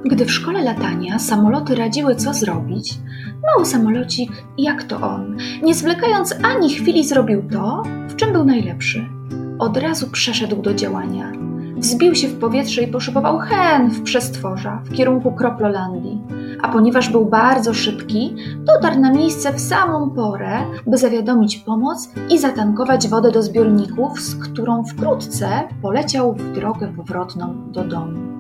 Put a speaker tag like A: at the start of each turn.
A: Gdy w szkole latania samoloty radziły, co zrobić, mały samolocik, jak to on, nie zwlekając ani chwili, zrobił to, w czym był najlepszy. Od razu przeszedł do działania. Wzbił się w powietrze i poszybował hen w przestworza w kierunku Kroplolandii. A ponieważ był bardzo szybki, dotarł na miejsce w samą porę, by zawiadomić pomoc i zatankować wodę do zbiorników, z którą wkrótce poleciał w drogę powrotną do domu.